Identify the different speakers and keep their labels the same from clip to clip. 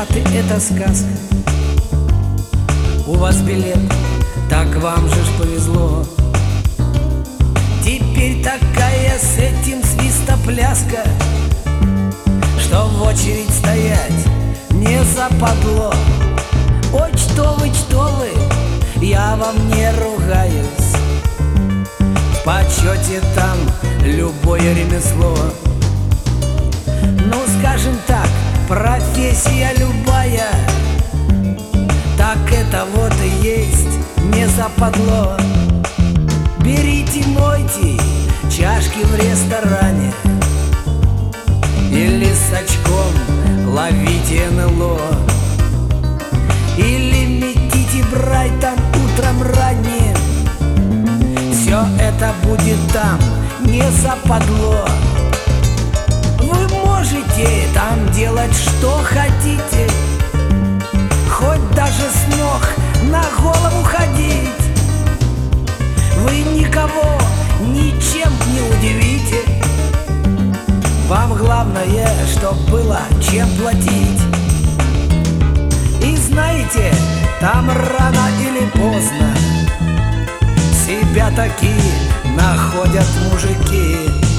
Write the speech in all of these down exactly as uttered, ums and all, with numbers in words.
Speaker 1: Штаты — это сказка. У вас билет, так вам же ж повезло. Теперь такая с этим свистопляска, что в очередь стоять не западло. Ой, что вы, что вы, я вам не ругаюсь. В почете там любое ремесло. Ну, скажем так, профессия любая, так это вот и есть не западло. Берите, мойте чашки в ресторане или с очком ловите эн эл о, или метите Брайтон утром ранним. Все это будет там не западло. Вы можете там делать что хотите, хоть даже с ног на голову ходить. Вы никого ничем не удивите. Вам главное, чтоб было чем платить. И знаете, там рано или поздно себя такие находят мужики.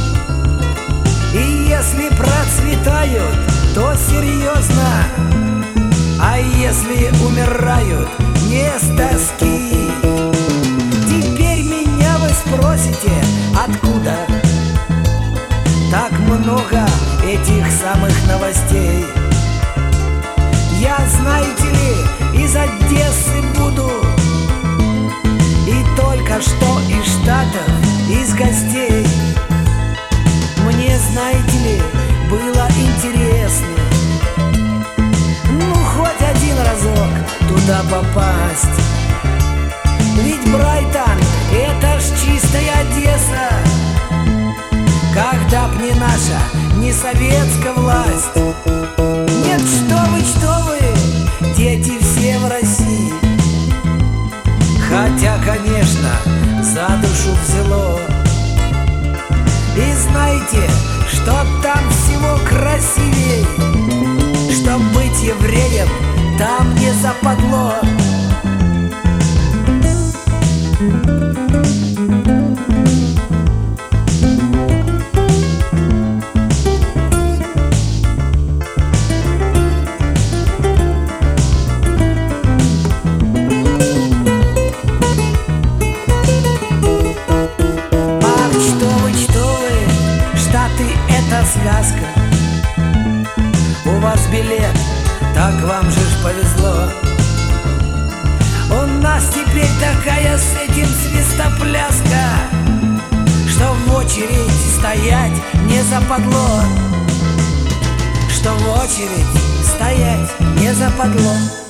Speaker 1: И если процветают, то серьезно, а если умирают, не с тоски. Теперь меня вы спросите, откуда так много этих самых новостей? Я, знаете ли, из Одессы буду, и только что из Штатов, из гостей. Мне, знаете ли, было интересно, ну, хоть один разок туда попасть. Ведь Брайтон — это ж чистая Одесса, когда б не наша, не советская власть. Нет, что вы, что вы, дети все в России. Хотя, конечно, за душу взяло. И знаете, что там всего красивей, что быть евреем там не западло. Сказка. У вас билет, так вам же ж повезло. У нас теперь такая с этим свистопляска, что в очередь стоять не западло. Что в очередь стоять не западло.